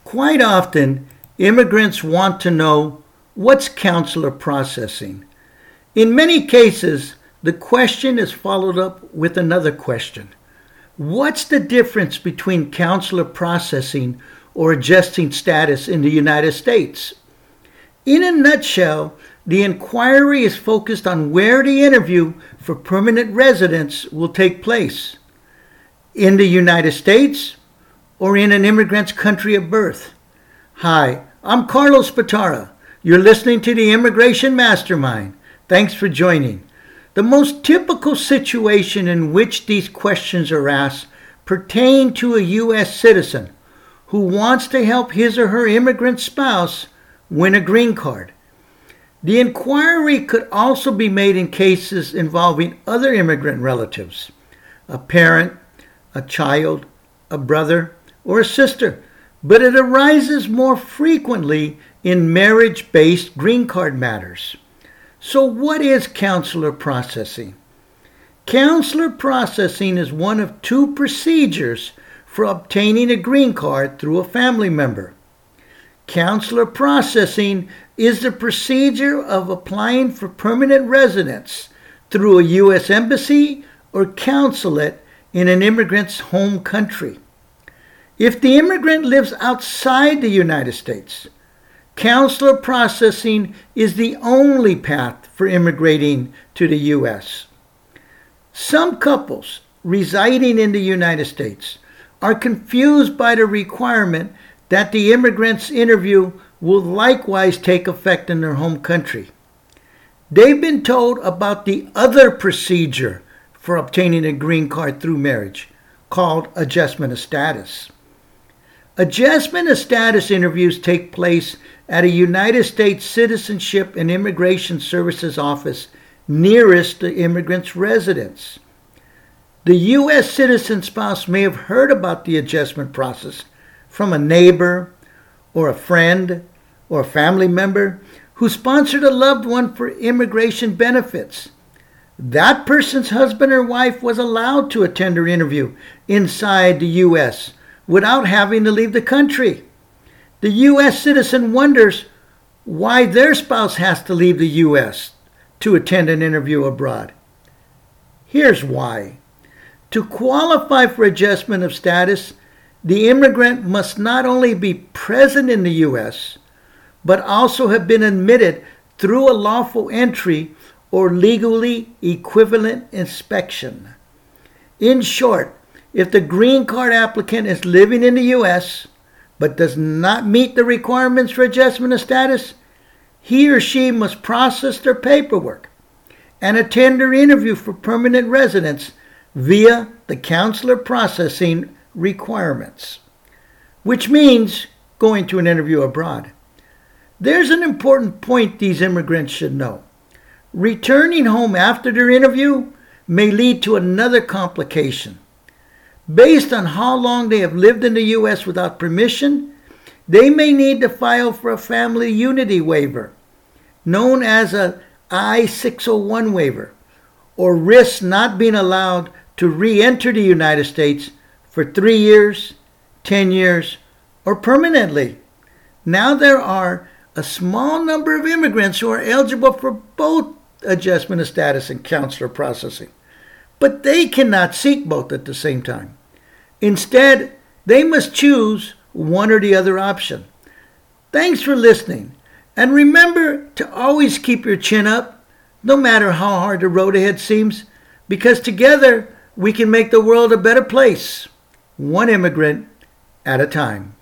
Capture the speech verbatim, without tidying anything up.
Quite often, immigrants want to know what's consular processing. In many cases, the question is followed up with another question. What's the difference between consular processing or adjusting status in the United States? In a nutshell, the inquiry is focused on where the interview for permanent residence will take place. In the United States or in an immigrant's country of birth. Hi, I'm Carlos Spatara. You're listening to the Immigration Mastermind. Thanks for joining. The most typical situation in which these questions are asked pertain to a U S citizen who wants to help his or her immigrant spouse win a green card. The inquiry could also be made in cases involving other immigrant relatives, a parent, a child, a brother, or a sister, but it arises more frequently in marriage-based green card matters. So what is consular processing? Consular processing is one of two procedures for obtaining a green card through a family member. Consular processing is the procedure of applying for permanent residence through a U S embassy or consulate in an immigrant's home country. If the immigrant lives outside the United States, consular processing is the only path for immigrating to the U S. Some couples residing in the United States are confused by the requirement that the immigrant's interview will likewise take effect in their home country. They've been told about the other procedure for obtaining a green card through marriage, called adjustment of status. Adjustment of status interviews take place at a United States Citizenship and Immigration Services office nearest the immigrant's residence. The U S citizen spouse may have heard about the adjustment process from a neighbor or a friend or a family member who sponsored a loved one for immigration benefits. That person's husband or wife was allowed to attend her interview inside the U S without having to leave the country. The U S citizen wonders why their spouse has to leave the U S to attend an interview abroad. Here's why. To qualify for adjustment of status, the immigrant must not only be present in the U S, but also have been admitted through a lawful entry or legally equivalent inspection. In short, if the green card applicant is living in the U S but does not meet the requirements for adjustment of status, he or she must process their paperwork and attend their interview for permanent residence via the consular processing requirements, which means going to an interview abroad. There's an important point these immigrants should know. Returning home after their interview may lead to another complication. Based on how long they have lived in the U S without permission, they may need to file for a family unity waiver, known as a I six oh one waiver, or risk not being allowed to re-enter the United States for three years, ten years, or permanently. Now there are a small number of immigrants who are eligible for both adjustment of status and consular processing, but they cannot seek both at the same time. Instead, they must choose one or the other option. Thanks for listening, and remember to always keep your chin up, no matter how hard the road ahead seems, because together we can make the world a better place, one immigrant at a time.